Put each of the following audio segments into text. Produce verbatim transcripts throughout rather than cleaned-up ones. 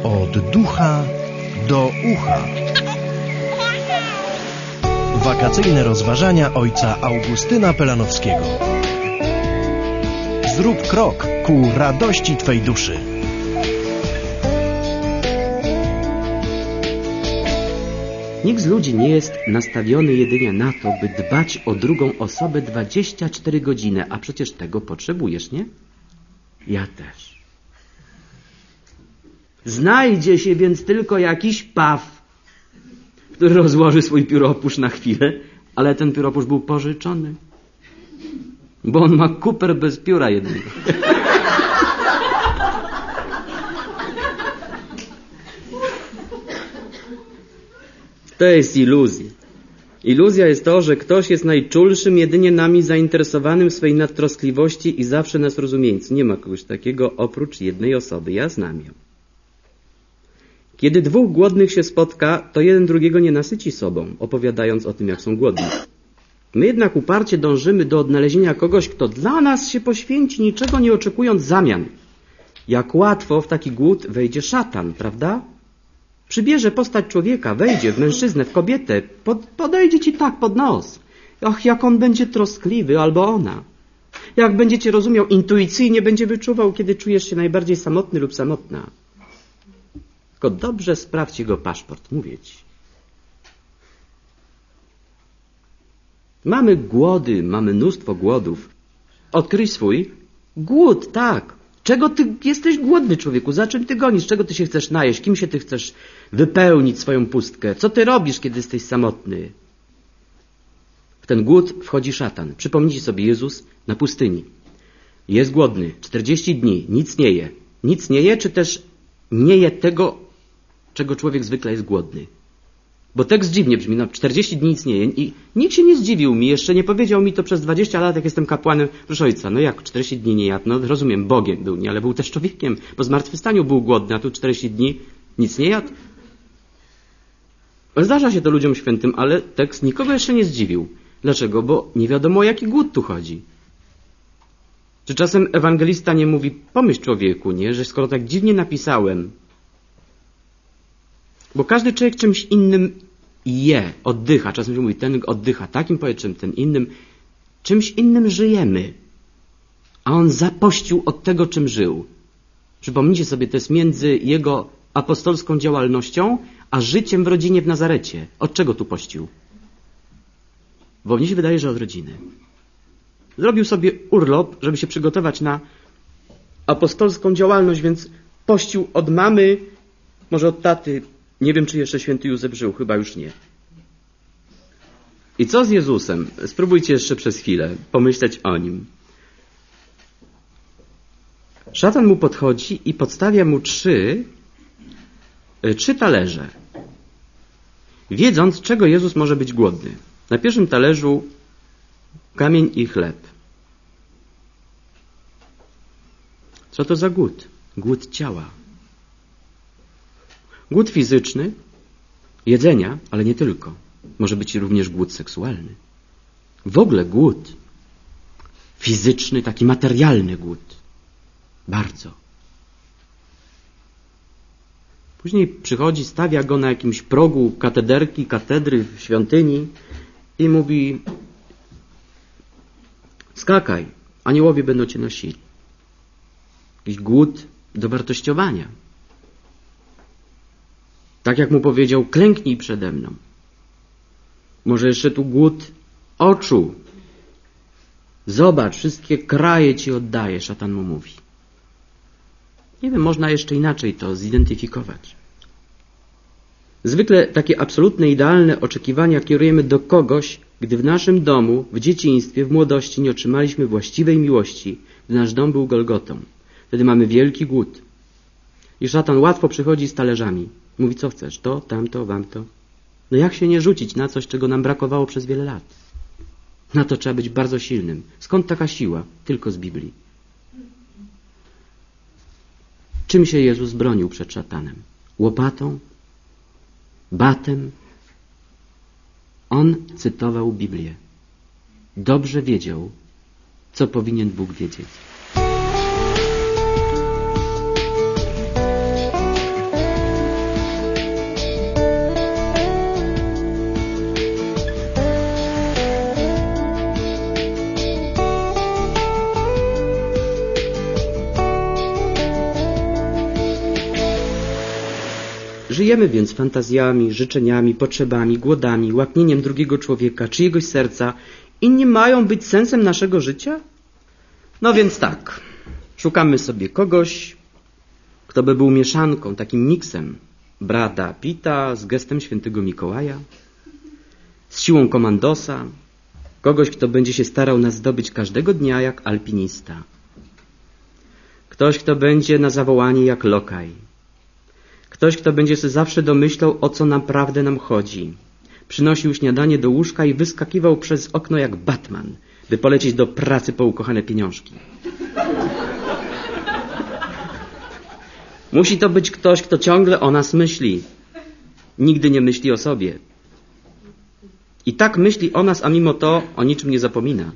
Od ducha do ucha. Wakacyjne rozważania ojca Augustyna Pelanowskiego. Zrób krok ku radości Twej duszy. Nikt z ludzi nie jest nastawiony jedynie na to, by dbać o drugą osobę dwadzieścia cztery godziny, a przecież tego potrzebujesz, nie? Ja też. Znajdzie się więc tylko jakiś paw, który rozłoży swój pióropusz na chwilę, ale ten pióropusz był pożyczony, bo on ma kuper bez pióra jednego. To jest iluzja. Iluzja jest to, że ktoś jest najczulszym jedynie nami zainteresowanym w swej nadtroskliwości i zawsze nas rozumiejący. Nie ma kogoś takiego oprócz jednej osoby. Ja znam ją. Kiedy dwóch głodnych się spotka, to jeden drugiego nie nasyci sobą, opowiadając o tym, jak są głodni. My jednak uparcie dążymy do odnalezienia kogoś, kto dla nas się poświęci, niczego nie oczekując zamian. Jak łatwo w taki głód wejdzie szatan, prawda? Przybierze postać człowieka, wejdzie w mężczyznę, w kobietę, pod, podejdzie ci tak pod nos. Ach, jak on będzie troskliwy, albo ona. Jak będziecie rozumiał, intuicyjnie będzie wyczuwał, kiedy czujesz się najbardziej samotny lub samotna. Tylko dobrze sprawdź jego paszport, mówię ci. Mamy głody, mamy mnóstwo głodów. Odkryj swój głód, tak. Czego ty jesteś głodny, człowieku? Za czym ty gonisz? Czego ty się chcesz najeść? Kim się ty chcesz wypełnić swoją pustkę? Co ty robisz, kiedy jesteś samotny? W ten głód wchodzi szatan. Przypomnijcie sobie, Jezus na pustyni. Jest głodny. czterdzieści dni. Nic nie je. Nic nie je, czy też nie je tego, czego człowiek zwykle jest głodny. Bo tekst dziwnie brzmi. No, czterdzieści dni nic nie je. I nikt się nie zdziwił mi. Jeszcze nie powiedział mi to przez dwadzieścia lat, jak jestem kapłanem. Proszę ojca, no jak czterdzieści dni nie jadł? No rozumiem, Bogiem był, nie, ale był też człowiekiem. Po zmartwychwstaniu był głodny, a tu czterdzieści dni nic nie jadł. Zdarza się to ludziom świętym, ale tekst nikogo jeszcze nie zdziwił. Dlaczego? Bo nie wiadomo, o jaki głód tu chodzi. Czy czasem ewangelista nie mówi, pomyśl człowieku, nie, że skoro tak dziwnie napisałem, bo każdy człowiek czymś innym je, oddycha. Czasem się mówi, ten oddycha takim powietrzem, ten innym. Czymś innym żyjemy. A on zapościł od tego, czym żył. Przypomnijcie sobie, to jest między jego apostolską działalnością, a życiem w rodzinie w Nazarecie. Od czego tu pościł? Bo mnie się wydaje, że od rodziny. Zrobił sobie urlop, żeby się przygotować na apostolską działalność, więc pościł od mamy, może od taty. Nie wiem, czy jeszcze święty Józef żył, chyba już nie. I co z Jezusem? Spróbujcie jeszcze przez chwilę pomyśleć o Nim. Szatan mu podchodzi i podstawia mu trzy, trzy talerze, wiedząc, czego Jezus może być głodny. Na pierwszym talerzu kamień i chleb. Co to za głód? Głód ciała. Głód fizyczny, jedzenia, ale nie tylko. Może być również głód seksualny. W ogóle głód fizyczny, taki materialny głód. Bardzo. Później przychodzi, stawia go na jakimś progu katederki, katedry w świątyni i mówi, skakaj, aniołowie będą cię nosili. Jakiś głód dowartościowania. Tak jak mu powiedział, klęknij przede mną. Może jeszcze tu głód oczu. Zobacz, wszystkie kraje ci oddaję, szatan mu mówi. Nie wiem, można jeszcze inaczej to zidentyfikować. Zwykle takie absolutne, idealne oczekiwania kierujemy do kogoś, gdy w naszym domu, w dzieciństwie, w młodości nie otrzymaliśmy właściwej miłości, gdy nasz dom był Golgotą. Wtedy mamy wielki głód. I szatan łatwo przychodzi z talerzami. Mówi, co chcesz? To, tamto, wamto. No jak się nie rzucić na coś, czego nam brakowało przez wiele lat? Na to trzeba być bardzo silnym. Skąd taka siła? Tylko z Biblii. Czym się Jezus bronił przed szatanem? Łopatą? Batem? On cytował Biblię. Dobrze wiedział, co powinien Bóg wiedzieć. Żyjemy więc fantazjami, życzeniami, potrzebami, głodami, łaknieniem drugiego człowieka, czyjegoś serca. Inni mają być sensem naszego życia? No więc tak, szukamy sobie kogoś, kto by był mieszanką, takim miksem brata Pita z gestem świętego Mikołaja, z siłą komandosa, kogoś, kto będzie się starał nas zdobyć każdego dnia jak alpinista. Ktoś, kto będzie na zawołanie jak lokaj. Ktoś, kto będzie sobie zawsze domyślał, o co naprawdę nam chodzi. Przynosił śniadanie do łóżka i wyskakiwał przez okno jak Batman, by polecieć do pracy po ukochane pieniążki. Musi to być ktoś, kto ciągle o nas myśli. Nigdy nie myśli o sobie. I tak myśli o nas, a mimo to o niczym nie zapomina.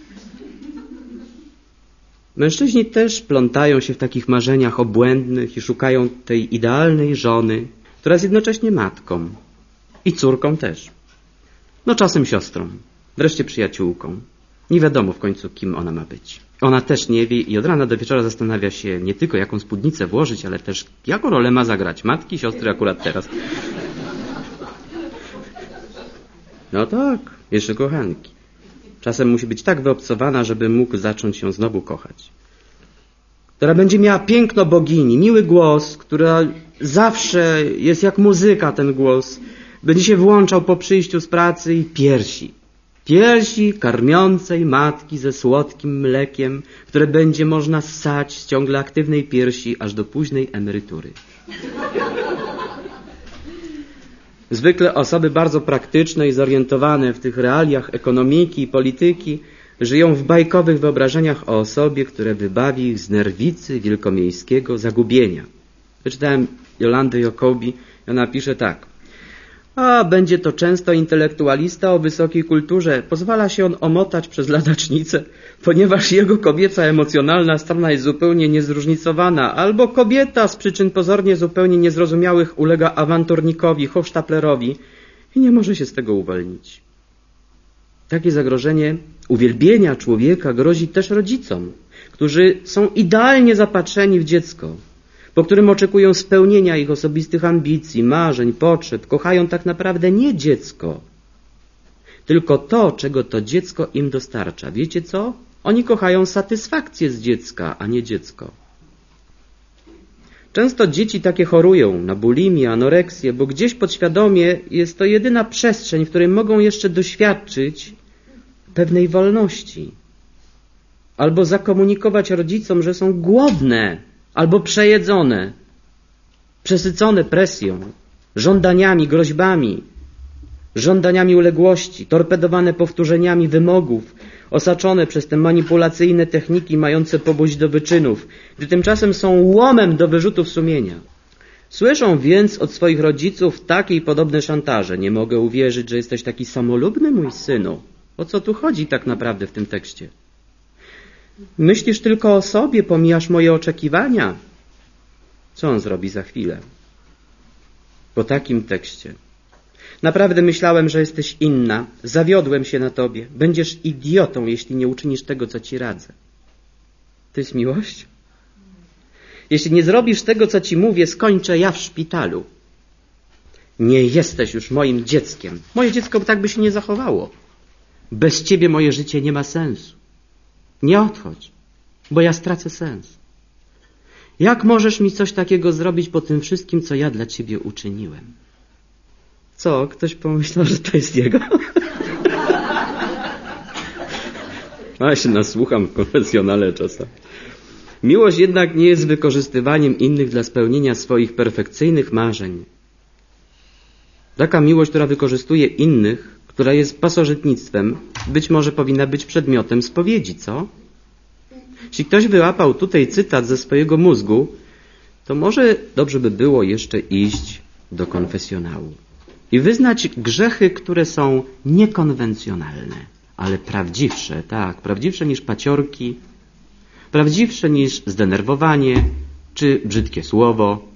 Mężczyźni też plątają się w takich marzeniach obłędnych i szukają tej idealnej żony, która jest jednocześnie matką i córką też. No czasem siostrą, wreszcie przyjaciółką. Nie wiadomo w końcu, kim ona ma być. Ona też nie wie i od rana do wieczora zastanawia się nie tylko, jaką spódnicę włożyć, ale też jaką rolę ma zagrać matki, siostry akurat teraz. No tak, jeszcze kochanki. Czasem musi być tak wyobcowana, żeby mógł zacząć ją znowu kochać. Która będzie miała piękno bogini, miły głos, która zawsze jest jak muzyka ten głos. Będzie się włączał po przyjściu z pracy i piersi. Piersi karmiącej matki ze słodkim mlekiem, które będzie można ssać z ciągle aktywnej piersi aż do późnej emerytury. Zwykle osoby bardzo praktyczne i zorientowane w tych realiach ekonomiki i polityki żyją w bajkowych wyobrażeniach o osobie, które wybawi ich z nerwicy wielkomiejskiego zagubienia. Wyczytałem Jolandę Jacobi i ona pisze tak. A będzie to często intelektualista o wysokiej kulturze. Pozwala się on omotać przez ladacznicę, ponieważ jego kobieca emocjonalna strona jest zupełnie niezróżnicowana, albo kobieta z przyczyn pozornie zupełnie niezrozumiałych ulega awanturnikowi, hochsztaplerowi i nie może się z tego uwolnić. Takie zagrożenie uwielbienia człowieka grozi też rodzicom, którzy są idealnie zapatrzeni w dziecko, po którym oczekują spełnienia ich osobistych ambicji, marzeń, potrzeb, kochają tak naprawdę nie dziecko, tylko to, czego to dziecko im dostarcza. Wiecie co? Oni kochają satysfakcję z dziecka, a nie dziecko. Często dzieci takie chorują na bulimię, anoreksję, bo gdzieś podświadomie jest to jedyna przestrzeń, w której mogą jeszcze doświadczyć pewnej wolności. Albo zakomunikować rodzicom, że są głodne, albo przejedzone, przesycone presją, żądaniami, groźbami, żądaniami uległości, torpedowane powtórzeniami wymogów, osaczone przez te manipulacyjne techniki mające pobudzić do wyczynów, gdy tymczasem są łomem do wyrzutów sumienia. Słyszą więc od swoich rodziców takie i podobne szantaże. Nie mogę uwierzyć, że jesteś taki samolubny, mój synu. O co tu chodzi tak naprawdę w tym tekście? Myślisz tylko o sobie, pomijasz moje oczekiwania. Co on zrobi za chwilę? Po takim tekście. Naprawdę myślałem, że jesteś inna. Zawiodłem się na tobie. Będziesz idiotą, jeśli nie uczynisz tego, co ci radzę. To jest miłość? Jeśli nie zrobisz tego, co ci mówię, skończę ja w szpitalu. Nie jesteś już moim dzieckiem. Moje dziecko tak by się nie zachowało. Bez ciebie moje życie nie ma sensu. Nie odchodź, bo ja stracę sens. Jak możesz mi coś takiego zrobić po tym wszystkim, co ja dla ciebie uczyniłem? Co? Ktoś pomyślał, że to jest jego? A ja się nasłucham w konwencjonale czasami. Miłość jednak nie jest wykorzystywaniem innych dla spełnienia swoich perfekcyjnych marzeń. Taka miłość, która wykorzystuje innych, która jest pasożytnictwem, być może powinna być przedmiotem spowiedzi, co? Jeśli ktoś wyłapał tutaj cytat ze swojego mózgu, to może dobrze by było jeszcze iść do konfesjonału i wyznać grzechy, które są niekonwencjonalne, ale prawdziwsze, tak, prawdziwsze niż paciorki, prawdziwsze niż zdenerwowanie czy brzydkie słowo.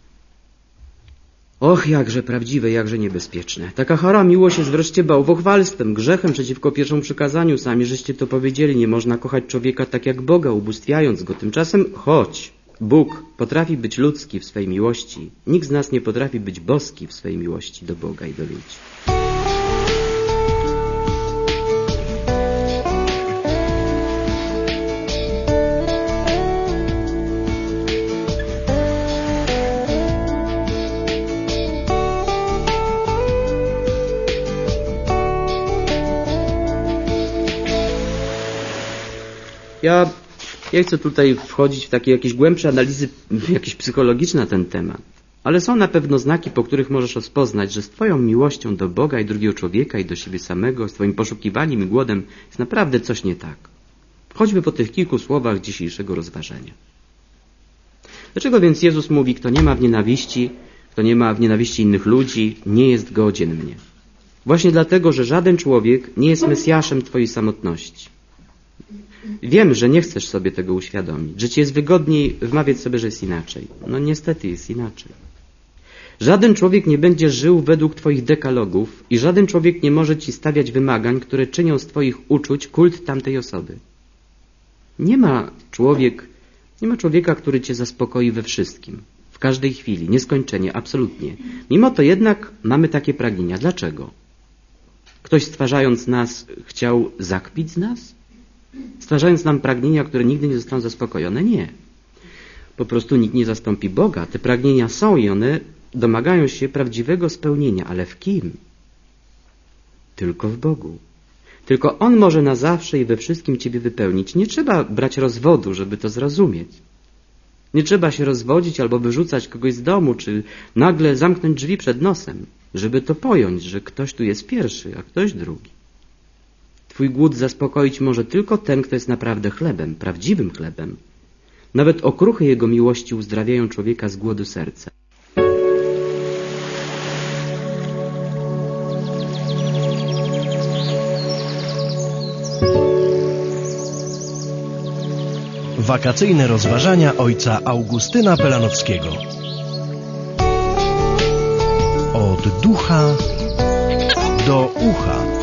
Och, jakże prawdziwe, jakże niebezpieczne. Taka chora miłość jest wreszcie bałwochwalstwem, grzechem przeciwko pierwszemu przykazaniu. Sami żeście to powiedzieli, nie można kochać człowieka tak jak Boga, ubóstwiając go. Tymczasem chodź, Bóg potrafi być ludzki w swej miłości, nikt z nas nie potrafi być boski w swej miłości do Boga i do ludzi. Ja nie chcę tutaj wchodzić w takie jakieś głębsze analizy, jakieś psychologiczne na ten temat, ale są na pewno znaki, po których możesz rozpoznać, że z twoją miłością do Boga i drugiego człowieka i do siebie samego, z twoim poszukiwaniem i głodem jest naprawdę coś nie tak. Choćby po tych kilku słowach dzisiejszego rozważenia. Dlaczego więc Jezus mówi, kto nie ma w nienawiści, kto nie ma w nienawiści innych ludzi, nie jest godzien mnie? Właśnie dlatego, że żaden człowiek nie jest Mesjaszem twojej samotności. Wiem, że nie chcesz sobie tego uświadomić, że ci jest wygodniej wmawiać sobie, że jest inaczej. No niestety jest inaczej. Żaden człowiek nie będzie żył według twoich dekalogów i żaden człowiek nie może ci stawiać wymagań, które czynią z twoich uczuć kult tamtej osoby. Nie ma człowiek, nie ma człowieka, który cię zaspokoi we wszystkim, w każdej chwili, nieskończenie, absolutnie. Mimo to jednak mamy takie pragnienia. Dlaczego? Ktoś stwarzając nas chciał zakpić z nas? Stwarzając nam pragnienia, które nigdy nie zostaną zaspokojone? Nie. Po prostu nikt nie zastąpi Boga. Te pragnienia są i one domagają się prawdziwego spełnienia. Ale w kim? Tylko w Bogu. Tylko On może na zawsze i we wszystkim ciebie wypełnić. Nie trzeba brać rozwodu, żeby to zrozumieć. Nie trzeba się rozwodzić albo wyrzucać kogoś z domu, czy nagle zamknąć drzwi przed nosem, żeby to pojąć, że ktoś tu jest pierwszy, a ktoś drugi. Twój głód zaspokoić może tylko ten, kto jest naprawdę chlebem, prawdziwym chlebem. Nawet okruchy Jego miłości uzdrawiają człowieka z głodu serca. Wakacyjne rozważania ojca Augustyna Pelanowskiego. Od ducha do ucha.